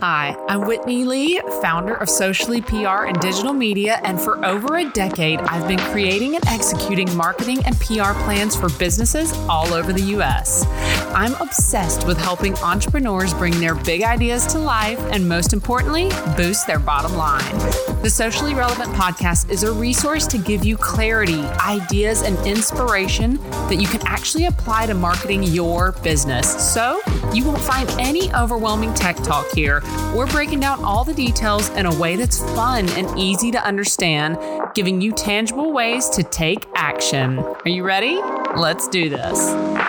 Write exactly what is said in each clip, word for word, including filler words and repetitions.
Hi, I'm Whitney Lee, founder of Socially P R and Digital Media, and for over a decade, I've been creating and executing marketing and P R plans for businesses all over the U S. I'm obsessed with helping entrepreneurs bring their big ideas to life and, most importantly, boost their bottom line. The Socially Relevant Podcast is a resource to give you clarity, ideas, and inspiration that you can actually apply to marketing your business. So you won't find any overwhelming tech talk here. We're breaking down all the details in a way that's fun and easy to understand, giving you tangible ways to take action. Are you ready? Let's do this.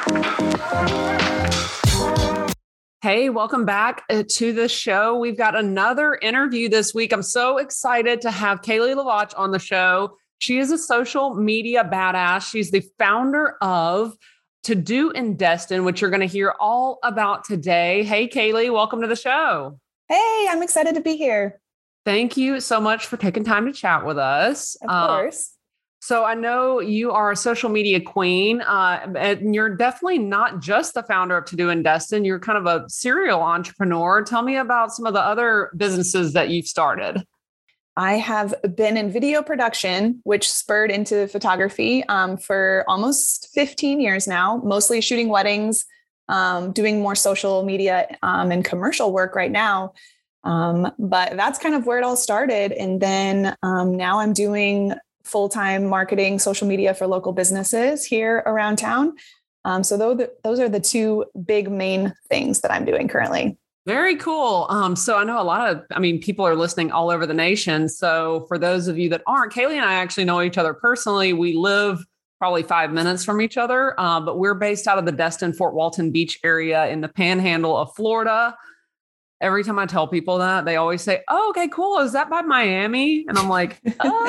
Hey, welcome back to the show. We've got another interview this week. I'm so excited to have Kaylee Lavach on the show. She is a social media badass. She's the founder of To Do in Destin, which you're going to hear all about today. Hey, Kaylee, welcome to the show. Hey, I'm excited to be here. Thank you so much for taking time to chat with us. Of course. Um, so I know you are a social media queen, uh, and you're definitely not just the founder of To Do in Destin. You're kind of a serial entrepreneur. Tell me about some of the other businesses that you've started. I have been in video production, which spurred into photography um, for almost fifteen years now, mostly shooting weddings, um, doing more social media um, and commercial work right now. Um, but that's kind of where it all started. And then um, now I'm doing full-time marketing, social media for local businesses here around town. Um, so those, those are the two big main things that I'm doing currently. Very cool. Um, so I know a lot of, I mean, people are listening all over the nation. So for those of you that aren't, Kaylee and I actually know each other personally. We live probably five minutes from each other, uh, but we're based out of the Destin, Fort Walton Beach area in the panhandle of Florida. Every time I tell people that, they always say, oh, okay, cool. Is that by Miami? And I'm like, uh,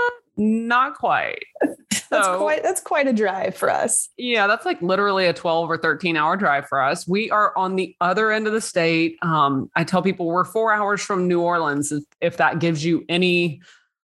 not quite. That's So, quite, that's quite a drive for us. Yeah, that's like literally a twelve or thirteen hour drive for us. We are on the other end of the state. Um, I tell people we're four hours from New Orleans, if, if that gives you any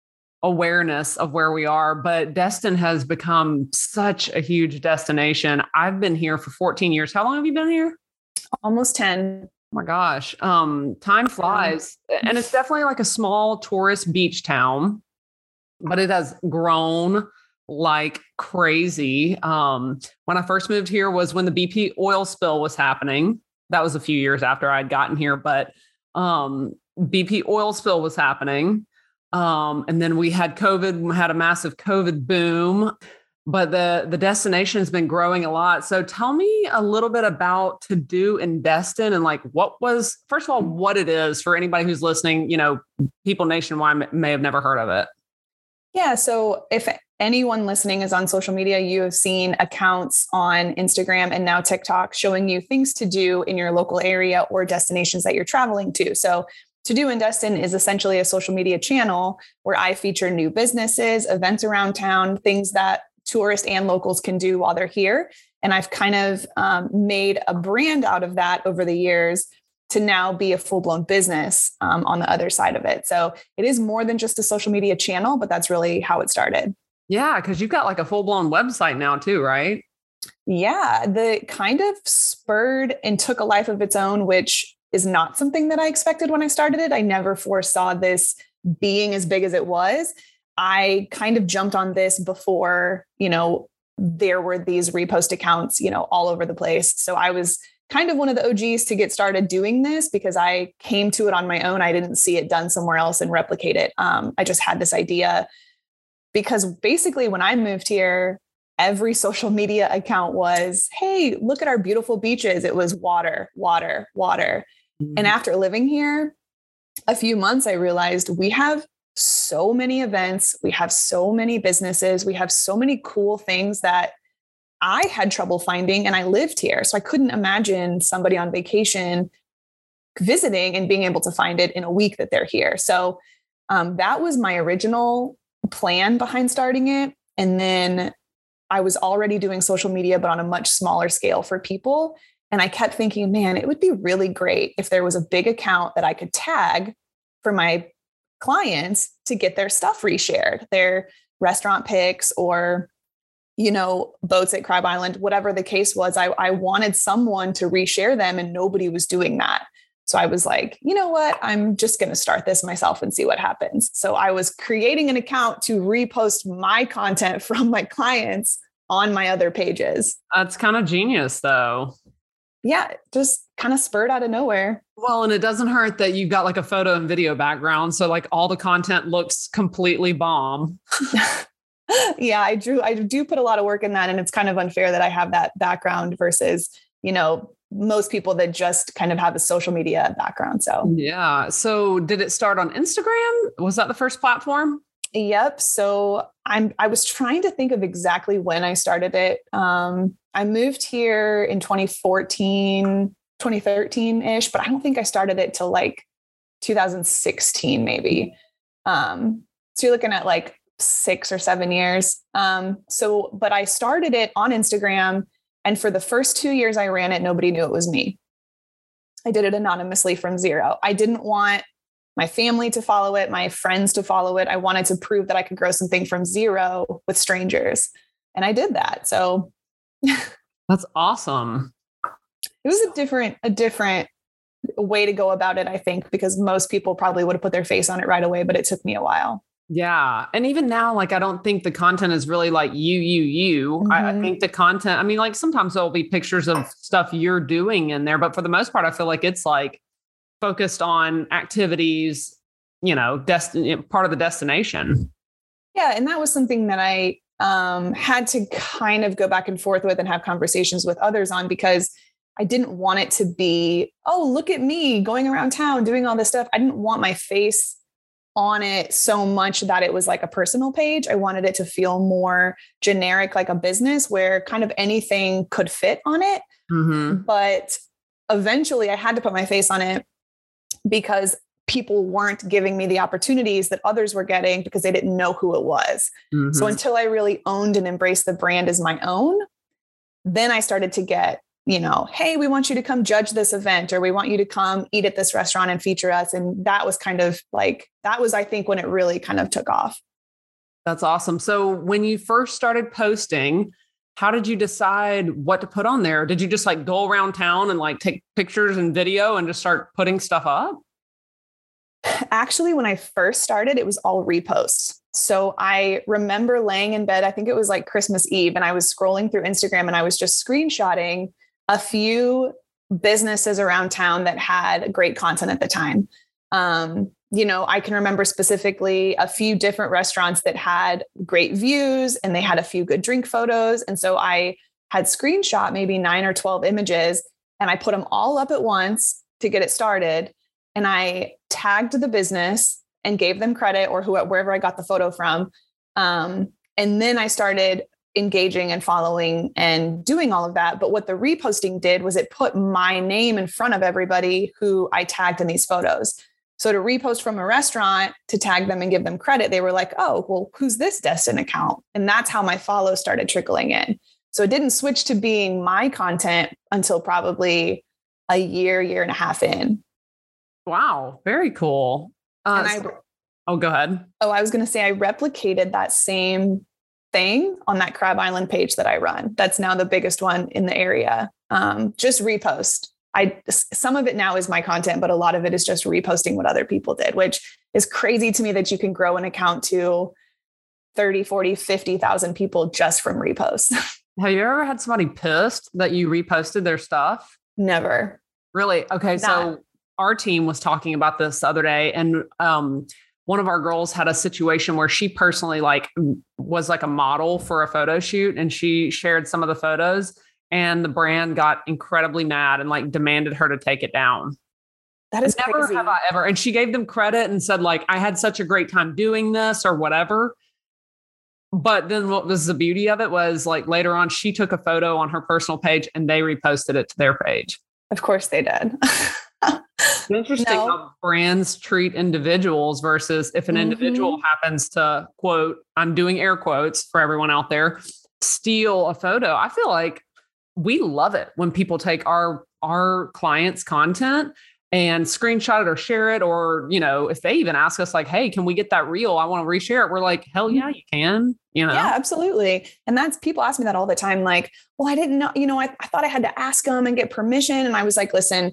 awareness of where we are. But Destin has become such a huge destination. I've been here for fourteen years. How long have you been here? Almost ten. Oh my gosh. Um, time flies. And it's definitely like a small tourist beach town, but it has grown like crazy. Um, when I first moved here was when the B P oil spill was happening. That was a few years after I'd gotten here, but um, B P oil spill was happening. Um, and then we had COVID, we had a massive COVID boom, but the, the destination has been growing a lot. So tell me a little bit about To Do in Destin and like what was, first of all, what it is for anybody who's listening, you know, people nationwide may have never heard of it. Yeah. So if anyone listening is on social media, you have seen accounts on Instagram and now TikTok showing you things to do in your local area or destinations that you're traveling to. So To Do in Destin is essentially a social media channel where I feature new businesses, events around town, things that tourists and locals can do while they're here. And I've kind of um, made a brand out of that over the years to now be a full-blown business um, on the other side of it. So it is more than just a social media channel, but that's really how it started. Yeah, because you've got like a full-blown website now too, right? Yeah, the kind of spurred and took a life of its own, which is not something that I expected when I started it. I never foresaw this being as big as it was. I kind of jumped on this before, you know, there were these repost accounts, you know, all over the place. So I was kind of one of the O Gs to get started doing this because I came to it on my own. I didn't see it done somewhere else and replicate it. Um, I just had this idea because basically when I moved here, every social media account was, hey, look at our beautiful beaches. It was water, water, water. Mm-hmm. And after living here a few months, I realized we have so many events. We have so many businesses. We have so many cool things that I had trouble finding, and I lived here. So I couldn't imagine somebody on vacation visiting and being able to find it in a week that they're here. So um, that was my original plan behind starting it. And then I was already doing social media, but on a much smaller scale for people. And I kept thinking, man, it would be really great if there was a big account that I could tag for my clients to get their stuff reshared, their restaurant pics or, you know, boats at Crab Island, whatever the case was. I, I wanted someone to reshare them and nobody was doing that. So I was like, you know what? I'm just going to start this myself and see what happens. So I was creating an account to repost my content from my clients on my other pages. That's kind of genius though. Yeah, just kind of spurred out of nowhere. Well, and it doesn't hurt that you've got like a photo and video background. So like all the content looks completely bomb. Yeah, I do. I do put a lot of work in that. And it's kind of unfair that I have that background versus, you know, most people that just kind of have a social media background. So, yeah. So did it start on Instagram? Was that the first platform? Yep. So I'm, I was trying to think of exactly when I started it. Um, I moved here in twenty fourteen, twenty thirteen ish, but I don't think I started it till like two thousand sixteen, maybe. Um, so you're looking at like six or seven years. Um, so, but I started it on Instagram, and for the first two years I ran it, nobody knew it was me. I did it anonymously from zero. I didn't want my family to follow it, my friends to follow it. I wanted to prove that I could grow something from zero with strangers. And I did that. So that's awesome. It was a different, a different way to go about it, I think, because most people probably would have put their face on it right away, but it took me a while. Yeah. And even now, like, I don't think the content is really like you, you, you. Mm-hmm. I, I think the content, I mean, like sometimes there'll be pictures of stuff you're doing in there, but for the most part, I feel like it's like focused on activities, you know, destiny, part of the destination. Yeah. And that was something that I um, had to kind of go back and forth with and have conversations with others on, because I didn't want it to be, oh, look at me going around town doing all this stuff. I didn't want my face on it so much that it was like a personal page. I wanted it to feel more generic, like a business where kind of anything could fit on it. Mm-hmm. But eventually I had to put my face on it because people weren't giving me the opportunities that others were getting because they didn't know who it was. Mm-hmm. So until I really owned and embraced the brand as my own, then I started to get, you know, hey, we want you to come judge this event, or we want you to come eat at this restaurant and feature us. And that was kind of like, that was, I think, when it really kind of took off. That's awesome. So when you first started posting, how did you decide what to put on there? Did you just like go around town and like take pictures and video and just start putting stuff up? Actually, when I first started, it was all reposts. So I remember laying in bed, I think it was like Christmas Eve, and I was scrolling through Instagram and I was just screenshotting a few businesses around town that had great content at the time. Um, you know, I can remember specifically a few different restaurants that had great views and they had a few good drink photos. And so I had screenshot maybe nine or twelve images and I put them all up at once to get it started. And I tagged the business and gave them credit, or whoever, wherever I got the photo from. Um, and then I started engaging and following and doing all of that. But what the reposting did was it put my name in front of everybody who I tagged in these photos. So to repost from a restaurant, to tag them and give them credit, they were like, oh, well, who's this Destin account? And that's how my follows started trickling in. So it didn't switch to being my content until probably a year, year and a half in. Wow. Very cool. Uh, and I, so, oh, go ahead. Oh, I was going to say I replicated that same thing on that Crab Island page that I run. That's now the biggest one in the area. Um, just repost. I, some of it now is my content, but a lot of it is just reposting what other people did, which is crazy to me that you can grow an account to thirty, forty, fifty thousand people just from reposts. Have you ever had somebody pissed that you reposted their stuff? Never. Really? Okay. Not. So our team was talking about this the other day, and um, one of our girls had a situation where she personally like was like a model for a photo shoot, and she shared some of the photos, and the brand got incredibly mad and like demanded her to take it down. That is never crazy. Have I ever. And she gave them credit and said like, I had such a great time doing this or whatever. But then what was the beauty of it was like later on, she took a photo on her personal page and they reposted it to their page. Of course they did. It's interesting no. how brands treat individuals versus if an mm-hmm. individual happens to quote, I'm doing air quotes for everyone out there, steal a photo. I feel like we love it when people take our, our clients' content and screenshot it or share it. Or, you know, if they even ask us like, hey, can we get that reel? I want to reshare it. We're like, hell yeah, you can, you know? Yeah, absolutely. And that's, people ask me that all the time. Like, well, I didn't know, you know, I, I thought I had to ask them and get permission. And I was like, listen,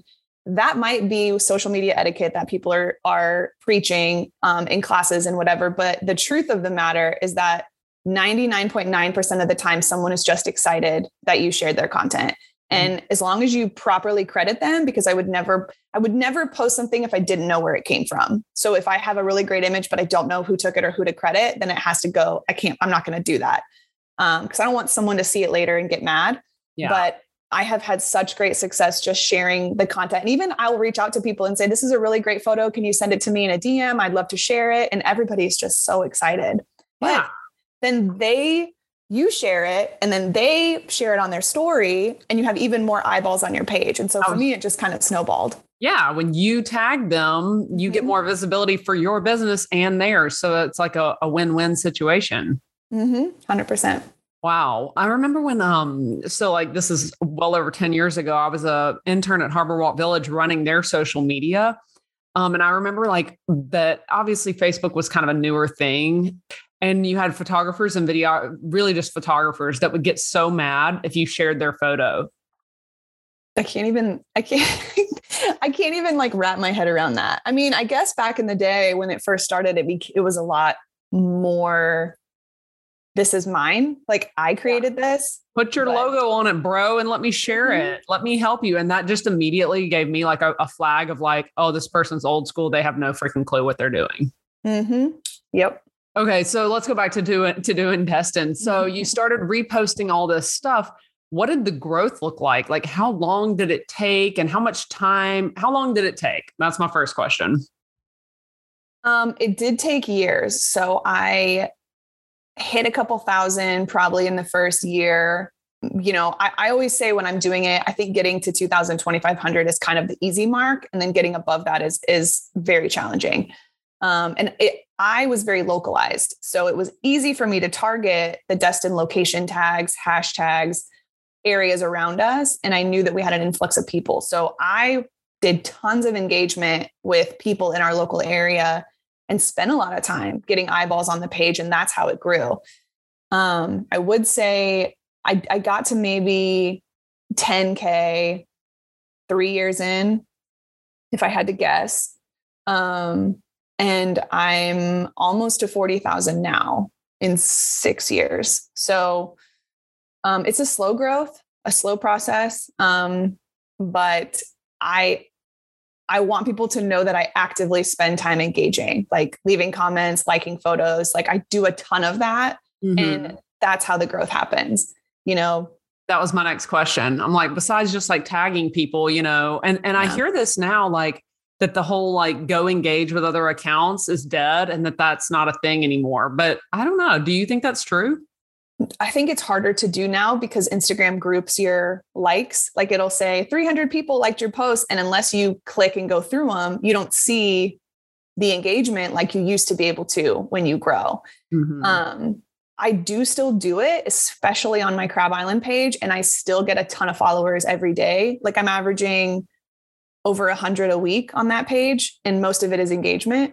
that might be social media etiquette that people are, are preaching um, in classes and whatever. But the truth of the matter is that ninety-nine point nine percent of the time, someone is just excited that you shared their content. And as long as you properly credit them, because I would never, I would never post something if I didn't know where it came from. So if I have a really great image, but I don't know who took it or who to credit, then it has to go. I can't, I'm not going to do that. Um, cause I don't want someone to see it later and get mad. Yeah. But I have had such great success just sharing the content. And even I'll reach out to people and say, this is a really great photo. Can you send it to me in a D M? I'd love to share it. And everybody's just so excited. Yeah. But then they, you share it and then they share it on their story and you have even more eyeballs on your page. And so for me, it just kind of snowballed. Yeah. When you tag them, you mm-hmm. get more visibility for your business and theirs. So it's like a, a win-win situation. Mm-hmm. one hundred percent. Wow. I remember when, um, so like this is well over ten years ago, I was a intern at Harbor Walk Village running their social media. Um, and I remember like that obviously Facebook was kind of a newer thing. And you had photographers and video, really just photographers that would get so mad if you shared their photo. I can't even, I can't, I can't even like wrap my head around that. I mean, I guess back in the day when it first started, it, be, it was a lot more, this is mine. Like I created yeah. this. Put your but... logo on it, bro, and let me share mm-hmm. it. Let me help you. And that just immediately gave me like a, a flag of like, oh, this person's old school. They have no freaking clue what they're doing. Mm-hmm. Yep. Okay, so let's go back to doing to doing Destin. So you started reposting all this stuff. What did the growth look like? Like, how long did it take, and how much time? How long did it take? That's my first question. Um, it did take years. So I hit a couple thousand probably in the first year. You know, I, I always say when I'm doing it, I think getting to two thousand, twenty-five hundred is kind of the easy mark, and then getting above that is is very challenging. Um, and it, I was very localized. So it was easy for me to target the Destin location tags, hashtags, areas around us. And I knew that we had an influx of people. So I did tons of engagement with people in our local area and spent a lot of time getting eyeballs on the page. And that's how it grew. Um, I would say I, I got to maybe ten K three years in, if I had to guess. Um, And I'm almost to forty thousand now in six years. So um, it's a slow growth, a slow process. Um, but I, I want people to know that I actively spend time engaging, like leaving comments, liking photos. Like I do a ton of that. Mm-hmm. And that's how the growth happens. You know, that was my next question. I'm like, besides just like tagging people, you know, and, and yeah. I hear this now, like, that the whole like go engage with other accounts is dead and that that's not a thing anymore. But I don't know. Do you think that's true? I think it's harder to do now because Instagram groups your likes. Like it'll say three hundred people liked your post. And unless you click and go through them, you don't see the engagement like you used to be able to when you grow. Mm-hmm. Um, I do still do it, especially on my Crab Island page. And I still get a ton of followers every day. Like I'm averaging over a hundred a week on that page. And most of it is engagement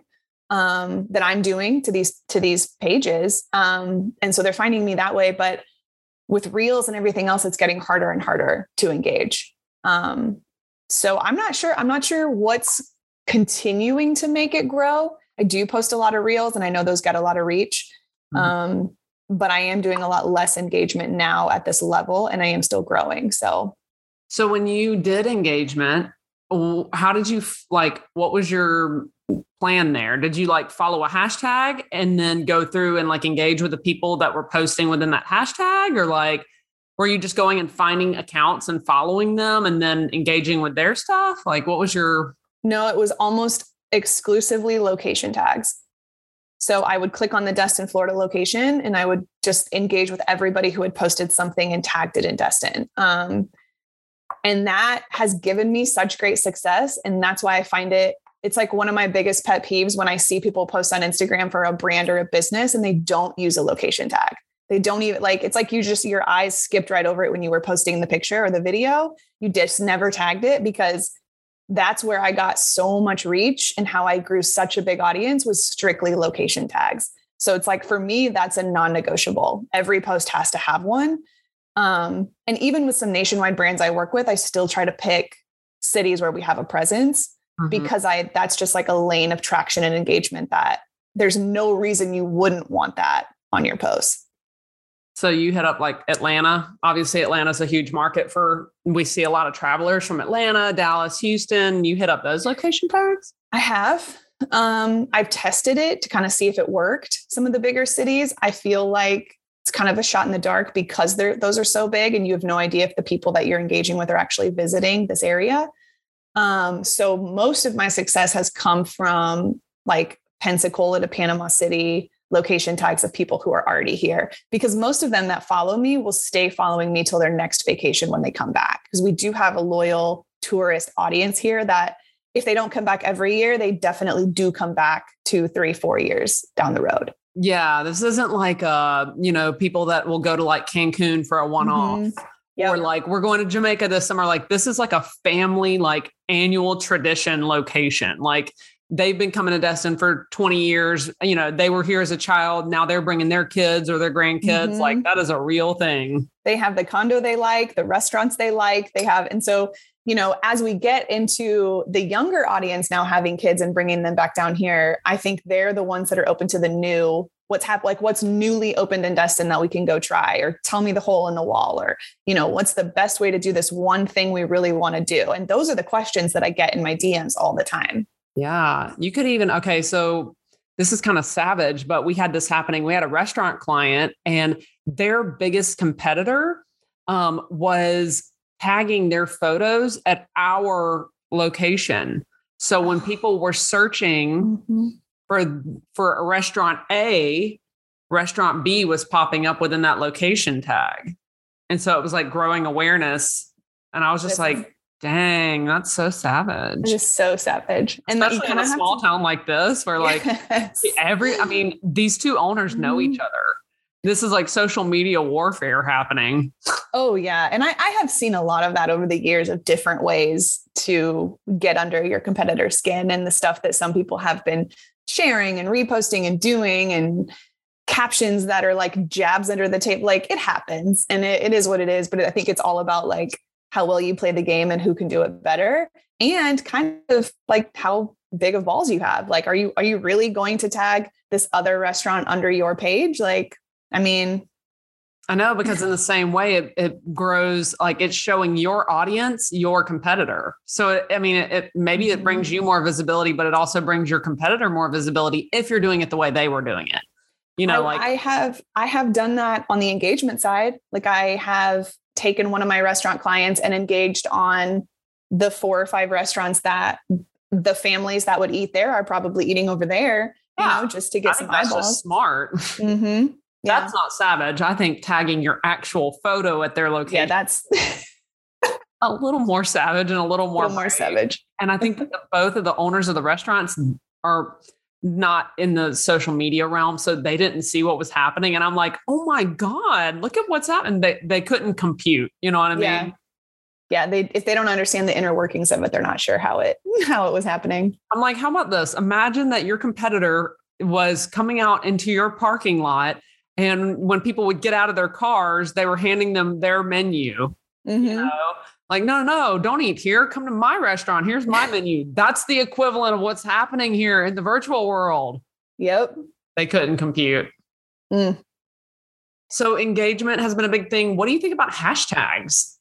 um, that I'm doing to these, to these pages. Um, and so they're finding me that way, but with reels and everything else, it's getting harder and harder to engage. Um, so I'm not sure, I'm not sure what's continuing to make it grow. I do post a lot of reels and I know those get a lot of reach. Mm-hmm. Um, but I am doing a lot less engagement now at this level and I am still growing. So, so when you did engagement, how did you like, what was your plan there? Did you like follow a hashtag and then go through and like engage with the people that were posting within that hashtag? Or like, were you just going and finding accounts and following them and then engaging with their stuff? Like, what was your... No, it was almost exclusively location tags. So I would click on the Destin, Florida location and I would just engage with everybody who had posted something and tagged it in Destin. Um, And that has given me such great success. And that's why I find it, it's like one of my biggest pet peeves when I see people post on Instagram for a brand or a business and they don't use a location tag. They don't even like, it's like you just, your eyes skipped right over it when you were posting the picture or the video. You just never tagged it because that's where I got so much reach and how I grew such a big audience was strictly location tags. So it's like, for me, that's a non-negotiable. Every post has to have one. Um, and even with some nationwide brands I work with, I still try to pick cities where we have a presence, mm-hmm. because I, that's just like a lane of traction and engagement that there's no reason you wouldn't want that on your posts. So you hit up like Atlanta. Obviously, Atlanta's a huge market for, we see a lot of travelers from Atlanta, Dallas, Houston. You hit up those location tags? I have. Um, I've tested it to kind of see if it worked. Some of the bigger cities, I feel like it's kind of a shot in the dark because they're, those are so big and you have no idea if the people that you're engaging with are actually visiting this area. Um, so most of my success has come from like Pensacola to Panama City location tags of people who are already here, because most of them that follow me will stay following me till their next vacation when they come back. Because we do have a loyal tourist audience here that if they don't come back every year, they definitely do come back two, three, four years down the road. Yeah. This isn't like, uh, you know, people that will go to like Cancun for a one-off. Mm-hmm. Yep. Or like, we're going to Jamaica this summer. Like, this is like a family, like annual tradition location. Like, they've been coming to Destin for twenty years. You know, they were here as a child. Now they're bringing their kids or their grandkids. Mm-hmm. Like, that is a real thing. They have the condo they like, the restaurants they like, they have. And so, you know, as we get into the younger audience now having kids and bringing them back down here, I think they're the ones that are open to the new, what's happened, like what's newly opened in Destin that we can go try, or tell me the hole in the wall, or, you know, what's the best way to do this one thing we really want to do? And those are the questions that I get in my D Ms all the time. Yeah. You could even, okay. So this is kind of savage, but we had this happening. We had a restaurant client and their biggest competitor um, was tagging their photos at our location. So when people were searching mm-hmm. for, for a restaurant A, restaurant B was popping up within that location tag. And so it was like growing awareness. And I was just like, dang, that's so savage. It's just so savage. And especially in a small to... town like this where like yes. every, I mean, these two owners know mm-hmm. each other. This is like social media warfare happening. Oh yeah. And I, I have seen a lot of that over the years of different ways to get under your competitor's skin, and the stuff that some people have been sharing and reposting and doing, and captions that are like jabs under the table. Like, it happens and it, it is what it is. But I think it's all about like how well you play the game and who can do it better, and kind of like how big of balls you have. Like, are you, are you really going to tag this other restaurant under your page? Like, I mean, I know, because in the same way, it, it grows, like it's showing your audience, your competitor. So, it, I mean, it, it maybe it brings you more visibility, but it also brings your competitor more visibility if you're doing it the way they were doing it. You know, I, like I have, I have done that on the engagement side. Like, I have taken one of my restaurant clients and engaged on the four or five restaurants that the families that would eat there are probably eating over there, yeah. you know, just to get I some think that's eyeballs. Just smart. Mm-hmm. Yeah. That's not savage. I think tagging your actual photo at their location. Yeah, that's a little more savage and a little more, a little more savage. And I think that the, both of the owners of the restaurants are not in the social media realm, so they didn't see what was happening. And I'm like, oh my God, look at what's happening. They they couldn't compute. You know what I mean? Yeah. Yeah. They, if they don't understand the inner workings of it, they're not sure how it, how it was happening. I'm like, how about this? Imagine that your competitor was coming out into your parking lot, and when people would get out of their cars, they were handing them their menu. Mm-hmm. You know? Like, no, no, don't eat here. Come to my restaurant. Here's my menu. That's the equivalent of what's happening here in the virtual world. Yep. They couldn't compute. Mm. So engagement has been a big thing. What do you think about hashtags?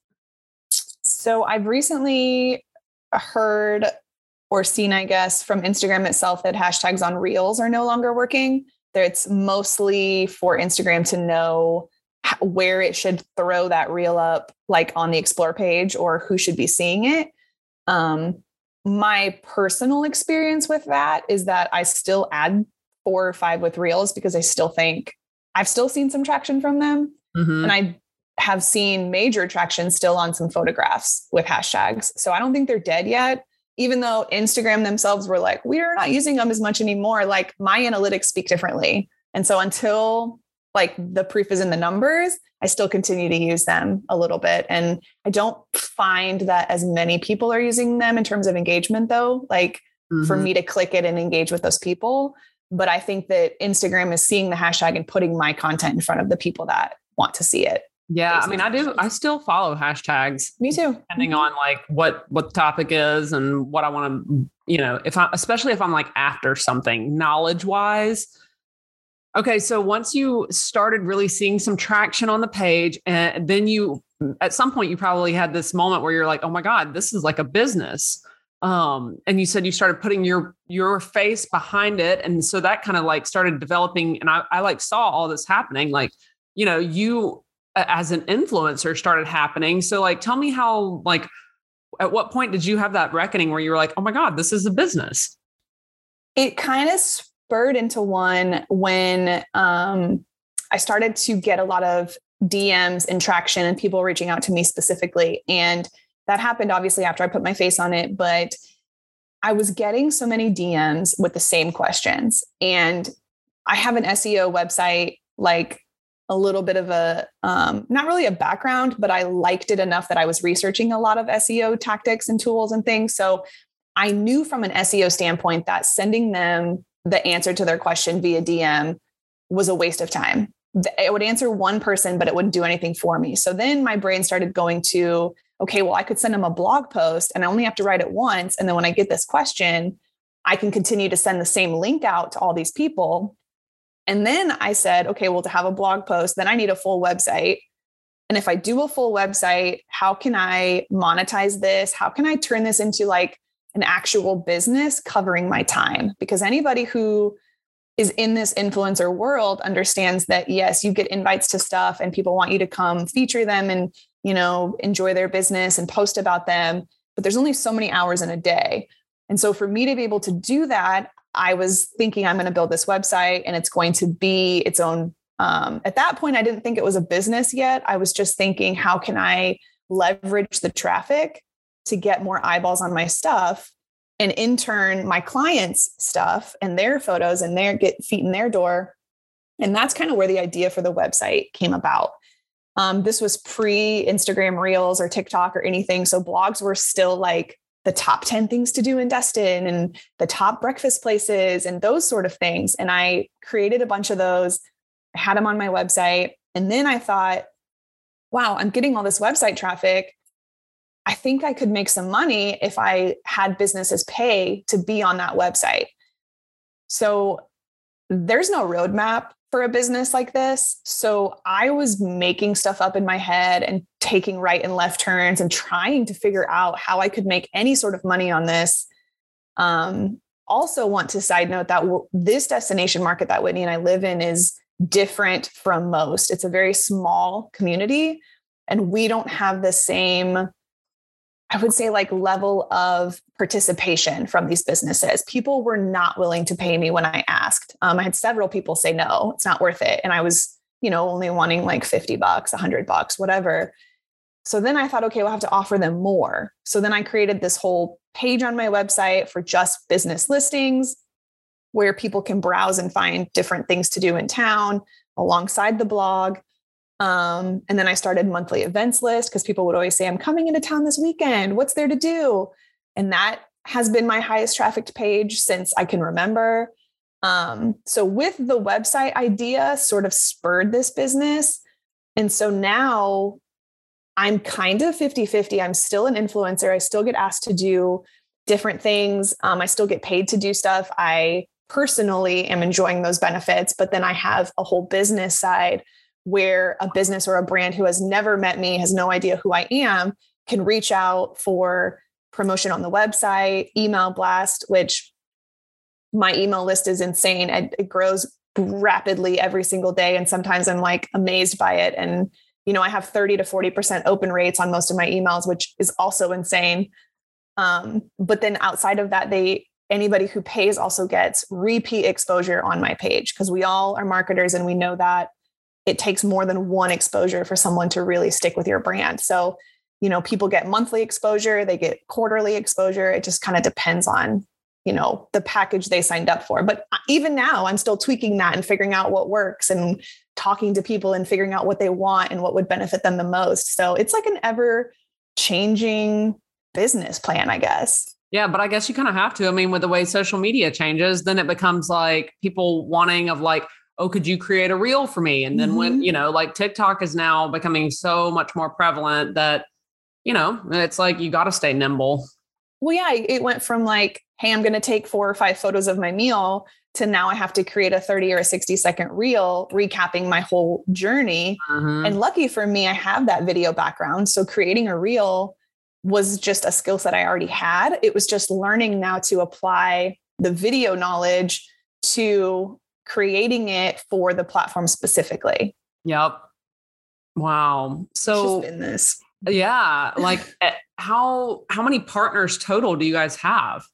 So I've recently heard or seen, I guess, from Instagram itself that hashtags on Reels are no longer working. It's mostly for Instagram to know where it should throw that reel up, like on the explore page, or who should be seeing it. Um, my personal experience with that is that I still add four or five with reels, because I still think I've still seen some traction from them. Mm-hmm. And I have seen major traction still on some photographs with hashtags. So I don't think they're dead yet, even though Instagram themselves were like, we're not using them as much anymore. Like, my analytics speak differently. And so until like the proof is in the numbers, I still continue to use them a little bit. And I don't find that as many people are using them in terms of engagement though, like mm-hmm. for me to click it and engage with those people. But I think that Instagram is seeing the hashtag and putting my content in front of the people that want to see it. Yeah. I mean, I do, I still follow hashtags. Me too. Depending mm-hmm. on like what, what the topic is and what I want to, you know, if I, especially if I'm like after something knowledge wise. Okay. So once you started really seeing some traction on the page, and then you, at some point you probably had this moment where you're like, oh my God, this is like a business. Um, and you said you started putting your, your face behind it. And so that kind of like started developing. And I, I like saw all this happening, like, you know, you as an influencer started happening. So like, tell me how, like, at what point did you have that reckoning where you were like, oh my God, this is a business? It kind of spurred into one when um, I started to get a lot of D Ms and traction and people reaching out to me specifically. And that happened obviously after I put my face on it, but I was getting so many D Ms with the same questions. And I have an S E O website, like a little bit of a, um, not really a background, but I liked it enough that I was researching a lot of S E O tactics and tools and things. So I knew from an S E O standpoint that sending them the answer to their question via D M was a waste of time. It would answer one person, but it wouldn't do anything for me. So then my brain started going to, okay, well, I could send them a blog post and I only have to write it once. And then when I get this question, I can continue to send the same link out to all these people. And then I said, okay, well, to have a blog post, then I need a full website. And if I do a full website, how can I monetize this? How can I turn this into like an actual business covering my time? Because anybody who is in this influencer world understands that, yes, you get invites to stuff and people want you to come feature them and, you know, enjoy their business and post about them, but there's only so many hours in a day. And so for me to be able to do that, I was thinking I'm going to build this website and it's going to be its own. Um, at that point, I didn't think it was a business yet. I was just thinking, how can I leverage the traffic to get more eyeballs on my stuff? And in turn, my clients' stuff and their photos and their get feet in their door. And that's kind of where the idea for the website came about. Um, this was pre Instagram Reels or TikTok or anything. So blogs were still like the top ten things to do in Destin and the top breakfast places and those sort of things. And I created a bunch of those, I had them on my website. And then I thought, wow, I'm getting all this website traffic. I think I could make some money if I had businesses pay to be on that website. So there's no roadmap for a business like this. So I was making stuff up in my head and taking right and left turns and trying to figure out how I could make any sort of money on this. Um, also want to side note that w- this destination market that Whitney and I live in is different from most. It's a very small community and we don't have the same, I would say, like level of participation from these businesses. People were not willing to pay me when I asked. Um, I had several people say, no, it's not worth it. And I was, you know, only wanting like fifty bucks, a hundred bucks, whatever. So then I thought, okay, we'll have to offer them more. So then I created this whole page on my website for just business listings where people can browse and find different things to do in town alongside the blog. Um, and then I started monthly events list because people would always say, I'm coming into town this weekend. What's there to do? And that has been my highest trafficked page since I can remember. Um, so with the website idea sort of spurred this business. And so now I'm kind of fifty-fifty. I'm still an influencer. I still get asked to do different things. Um, I still get paid to do stuff. I personally am enjoying those benefits, but then I have a whole business side where a business or a brand who has never met me, has no idea who I am, can reach out for promotion on the website, email blast, which my email list is insane. It, it grows rapidly every single day. And sometimes I'm like amazed by it. And, you know, I have thirty to forty percent open rates on most of my emails, which is also insane. Um, but then outside of that, they, anybody who pays also gets repeat exposure on my page because we all are marketers and we know that it takes more than one exposure for someone to really stick with your brand. So, you know, people get monthly exposure, they get quarterly exposure. It just kind of depends on, you know, the package they signed up for. But even now I'm still tweaking that and figuring out what works and talking to people and figuring out what they want and what would benefit them the most. So it's like an ever changing business plan, I guess. Yeah, but I guess you kind of have to. I mean, with the way social media changes, then it becomes like people wanting of like, oh, could you create a reel for me? And then mm-hmm. when, you know, like TikTok is now becoming so much more prevalent that, you know, it's like, you got to stay nimble. Well, yeah, it went from like, hey, I'm going to take four or five photos of my meal to now I have to create a thirty or a sixty second reel recapping my whole journey. Mm-hmm. And lucky for me, I have that video background. So creating a reel was just a skill set I already had. It was just learning now to apply the video knowledge to creating it for the platform specifically. Yep. Wow. So it's just been this. Yeah. Like how, how many partners total do you guys have?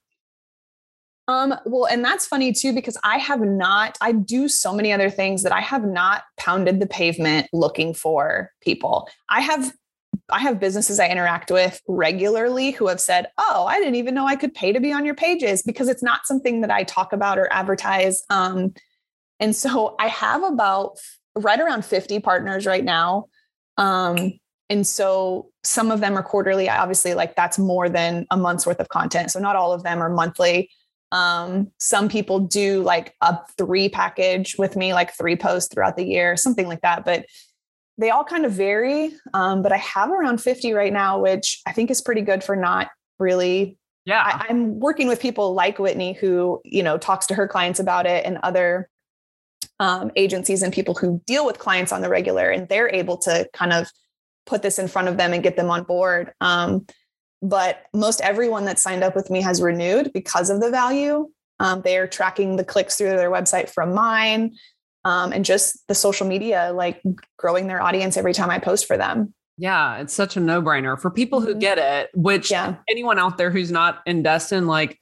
Um, well, and that's funny too, because I have not, I do so many other things that I have not pounded the pavement looking for people. I have, I have businesses I interact with regularly who have said, oh, I didn't even know I could pay to be on your pages, because it's not something that I talk about or advertise. Um, and so I have about right around fifty partners right now. Um, and so some of them are quarterly. I obviously, like, that's more than a month's worth of content. So not all of them are monthly. Um, some people do like a three package with me, like three posts throughout the year, something like that, but they all kind of vary. Um, but I have around fifty right now, which I think is pretty good for not really. Yeah. I, I'm working with people like Whitney who, you know, talks to her clients about it, and other um, agencies and people who deal with clients on the regular, and they're able to kind of put this in front of them and get them on board. Um, But most everyone that signed up with me has renewed because of the value. Um, they are tracking the clicks through their website from mine, um, and just the social media, like growing their audience every time I post for them. Yeah, it's such a no-brainer for people who get it, which yeah. anyone out there who's not in Destin, like,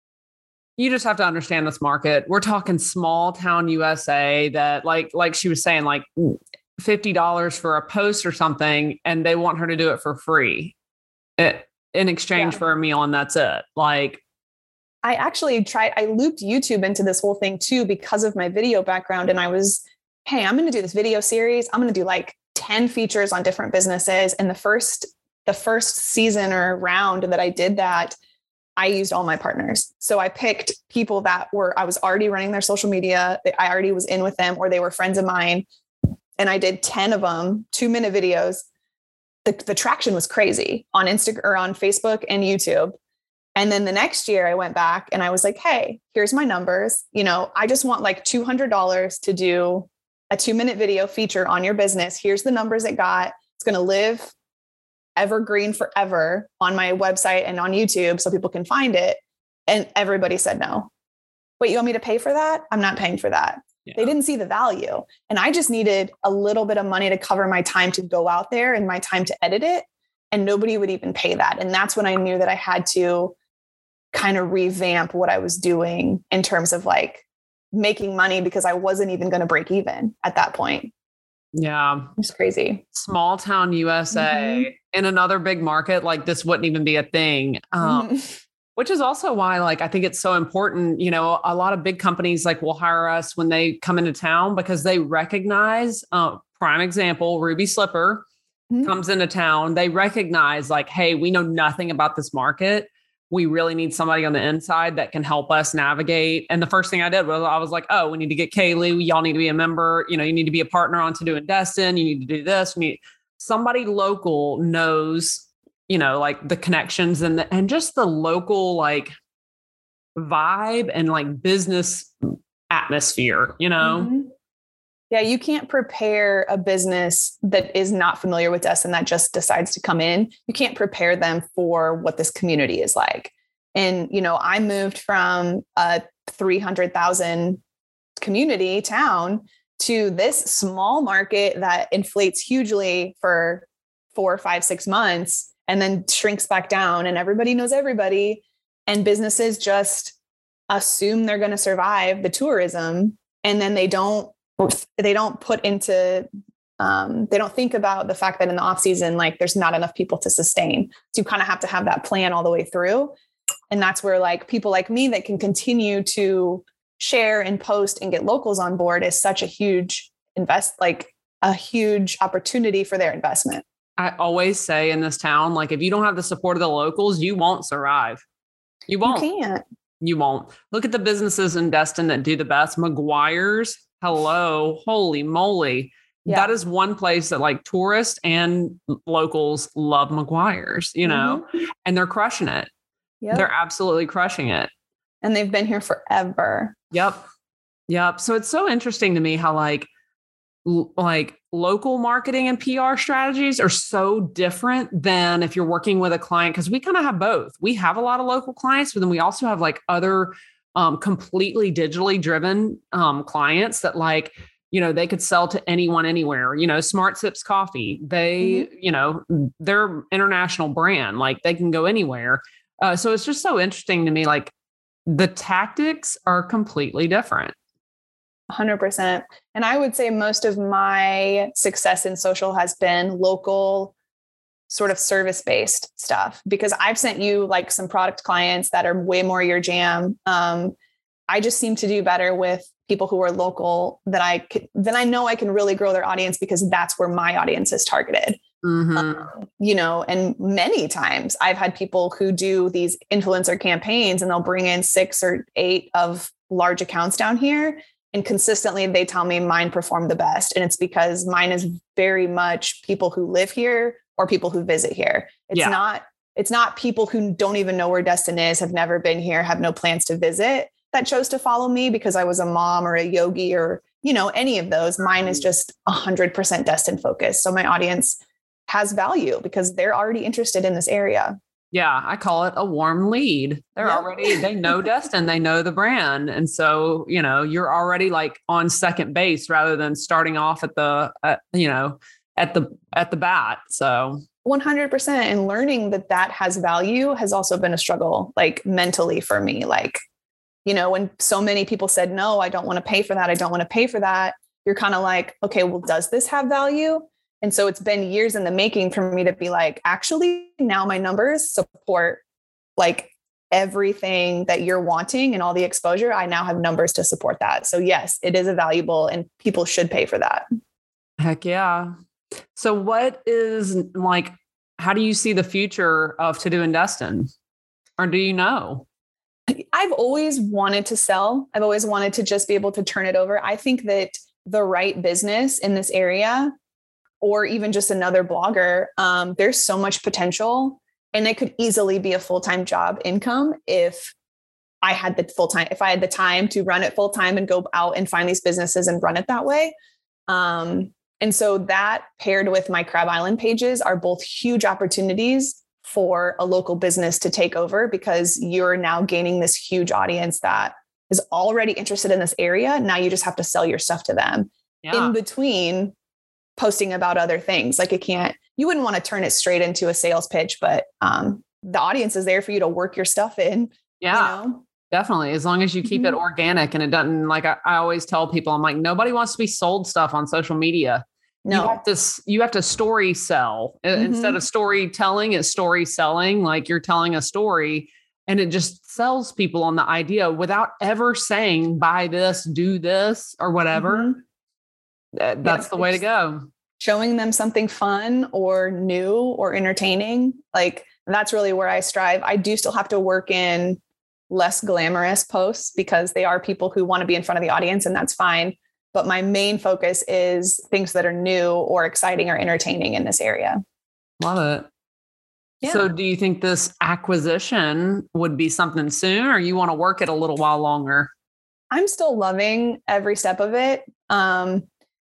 you just have to understand this market. We're talking small town U S A that, like, like she was saying, like fifty dollars for a post or something, and they want her to do it for free. It, in exchange yeah. for a meal, and that's it. Like, I actually tried, I looped YouTube into this whole thing too, because of my video background. And I was, hey, I'm going to do this video series. I'm going to do like ten features on different businesses. And the first, the first season or round that I did that, I used all my partners. So I picked people that were, I was already running their social media. I already was in with them, or they were friends of mine. And I did ten of them, two minute videos. The, the traction was crazy on Instagram or on Facebook and YouTube. And then the next year I went back and I was like, hey, here's my numbers. You know, I just want like two hundred dollars to do a two minute video feature on your business. Here's the numbers it got. It's going to live evergreen forever on my website and on YouTube so people can find it. And everybody said no. Wait, you want me to pay for that? I'm not paying for that. Yeah. They didn't see the value. And I just needed a little bit of money to cover my time to go out there and my time to edit it. And nobody would even pay that. And that's when I knew that I had to kind of revamp what I was doing in terms of like making money, because I wasn't even going to break even at that point. Yeah. It's crazy. Small town U S A mm-hmm. in another big market, like this wouldn't even be a thing. Um, mm-hmm. Which is also why, like, I think it's so important, you know, a lot of big companies like will hire us when they come into town, because they recognize, uh, prime example, Ruby Slipper mm-hmm. comes into town. They recognize like, hey, we know nothing about this market. We really need somebody on the inside that can help us navigate. And the first thing I did was I was like, oh, we need to get Kaylee. Y'all need to be a member. You know, you need to be a partner on To Do in Destin. You need to do this. You need somebody local knows, you know, like the connections and the, and just the local like vibe and like business atmosphere, you know? Mm-hmm. Yeah. You can't prepare a business that is not familiar with Destin, that just decides to come in. You can't prepare them for what this community is like. And, you know, I moved from a three hundred thousand community town to this small market that inflates hugely for four, five, six months. And then shrinks back down, and everybody knows everybody, and businesses just assume they're going to survive the tourism. And then they don't, they don't put into, um, they don't think about the fact that in the off season, like there's not enough people to sustain. So you kind of have to have that plan all the way through. And that's where like people like me that can continue to share and post and get locals on board is such a huge invest, like a huge opportunity for their investment. I always say in this town, like, if you don't have the support of the locals, you won't survive. You won't. You can't. You won't. Look at the businesses in Destin that do the best. McGuire's hello, holy moly. Yeah. That is one place that like tourists and locals love McGuire's, you know, mm-hmm. and they're crushing it. Yep. They're absolutely crushing it. And they've been here forever. Yep. Yep. So it's so interesting to me how like, l- like local marketing and P R strategies are so different than if you're working with a client. Cause we kind of have both. We have a lot of local clients, but then we also have like other um, completely digitally driven um, clients that like, you know, they could sell to anyone, anywhere, you know, Smart Sips Coffee, they, mm-hmm. you know, they're international brand, like they can go anywhere. Uh, so it's just so interesting to me, like the tactics are completely different. one hundred percent. And I would say most of my success in social has been local sort of service-based stuff, because I've sent you like some product clients that are way more your jam. Um, I just seem to do better with people who are local that I could, then I know I can really grow their audience because that's where my audience is targeted. Mm-hmm. Um, you know, and many times I've had people who do these influencer campaigns and they'll bring in six or eight of large accounts down here. And consistently they tell me mine performed the best. And it's because mine is very much people who live here or people who visit here. It's yeah. not, it's not people who don't even know where Destin is, have never been here, have no plans to visit, that chose to follow me because I was a mom or a yogi or, you know, any of those. Mine is just a hundred percent Destin focused. So my audience has value because they're already interested in this area. Yeah, I call it a warm lead. They're yep. already, they know Destin, they know the brand. And so, you know, you're already like on second base rather than starting off at the, uh, you know, at the, at the bat. So one hundred percent. And learning that that has value has also been a struggle, like mentally for me. Like, you know, when so many people said, no, I don't want to pay for that. I don't want to pay for that. You're kind of like, okay, well, does this have value? And so it's been years in the making for me to be like, actually, now my numbers support like everything that you're wanting and all the exposure. I now have numbers to support that. So yes, it is a valuable and people should pay for that. Heck yeah. So what is like, how do you see the future of To Do in Destin? Or do you know? I've always wanted to sell. I've always wanted to just be able to turn it over. I think that the right business in this area, or even just another blogger, um, there's so much potential, and it could easily be a full-time job income if I had the full-time, if I had the time to run it full-time and go out and find these businesses and run it that way. Um, and so that paired with my Crab Island pages are both huge opportunities for a local business to take over, because you're now gaining this huge audience that is already interested in this area. Now you just have to sell your stuff to them yeah. in between posting about other things. Like it can't, you wouldn't want to turn it straight into a sales pitch, but um, the audience is there for you to work your stuff in. Yeah, you know? Definitely. As long as you keep mm-hmm. it organic and it doesn't, like I, I always tell people, I'm like, nobody wants to be sold stuff on social media. No. You have to, you have to story sell mm-hmm. instead of storytelling. It's story selling. Like you're telling a story and it just sells people on the idea without ever saying, buy this, do this or whatever. Mm-hmm. That, that's yeah, the way to go. Showing them something fun or new or entertaining. Like that's really where I strive. I do still have to work in less glamorous posts because they are people who want to be in front of the audience, and that's fine. But my main focus is things that are new or exciting or entertaining in this area. Love it. Yeah. So do you think this acquisition would be something soon, or you want to work it a little while longer? I'm still loving every step of it. Um,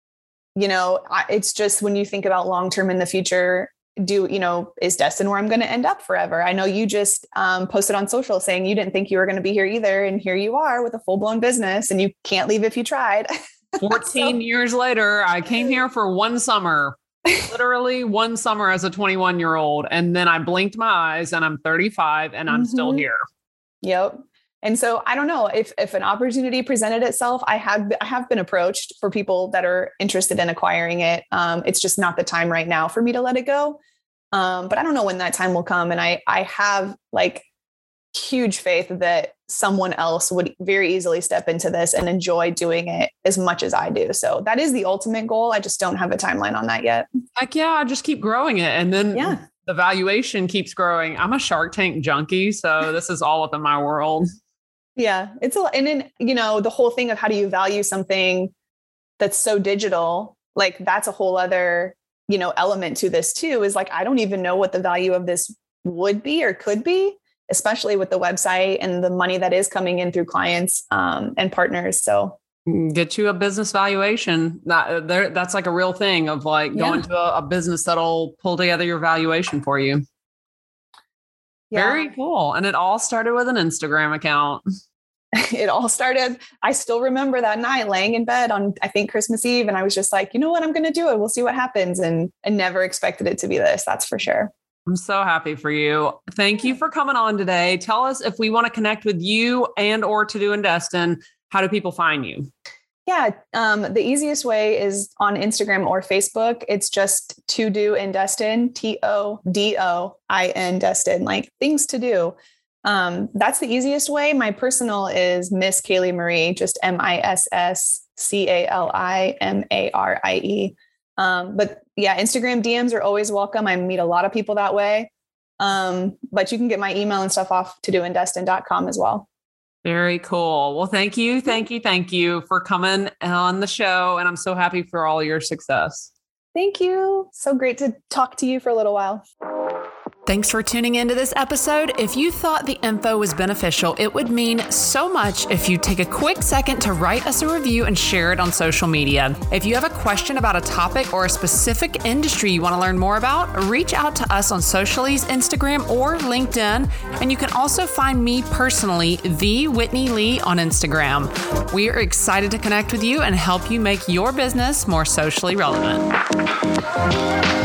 you know, it's just when you think about long-term in the future, do, you know, is Destin where I'm going to end up forever? I know you just um, posted on social saying you didn't think you were going to be here either. And here you are with a full-blown business and you can't leave if you tried. fourteen so, years later, I came here for one summer, literally one summer as a twenty-one year old. And then I blinked my eyes and I'm thirty-five and I'm mm-hmm. still here. Yep. And so I don't know if, if an opportunity presented itself, I have, I have been approached for people that are interested in acquiring it. Um, it's just not the time right now for me to let it go. Um, but I don't know when that time will come. And I, I have like huge faith that someone else would very easily step into this and enjoy doing it as much as I do. So that is the ultimate goal. I just don't have a timeline on that yet. Like, yeah, I just keep growing it. And then yeah. the valuation keeps growing. I'm a Shark Tank junkie. So this is all within my world. Yeah, it's a, and then, you know, the whole thing of how do you value something that's so digital, like that's a whole other, you know, element to this too, is like, I don't even know what the value of this would be or could be, especially with the website and the money that is coming in through clients um, and partners. So get you a business valuation. That there, that's like a real thing of like yeah. going to a, a business that'll pull together your valuation for you. Yeah. Very cool. And it all started with an Instagram account. It all started, I still remember that night laying in bed on, I think Christmas Eve. And I was just like, you know what, I'm going to do it. We'll see what happens. And I never expected it to be this. That's for sure. I'm so happy for you. Thank you for coming on today. Tell us if we want to connect with you and or To Do in Destin, how do people find you? Yeah. Um, the easiest way is on Instagram or Facebook. It's just To Do in Destin, T O D O I N Destin, like things to do. Um, that's the easiest way. My personal is Miss Kaylee Marie, just M I S S C A L I M A R I E. Um, but yeah, Instagram D Ms are always welcome. I meet a lot of people that way. Um, but you can get my email and stuff off to do in destin dot com as well. Very cool. Well, thank you. Thank you. Thank you for coming on the show. And I'm so happy for all your success. Thank you. So great to talk to you for a little while. Thanks for tuning into this episode. If you thought the info was beneficial, it would mean so much if you take a quick second to write us a review and share it on social media. If you have a question about a topic or a specific industry you want to learn more about, reach out to us on Socially's Instagram or LinkedIn. And you can also find me personally, The Whitney Lee, on Instagram. We are excited to connect with you and help you make your business more socially relevant.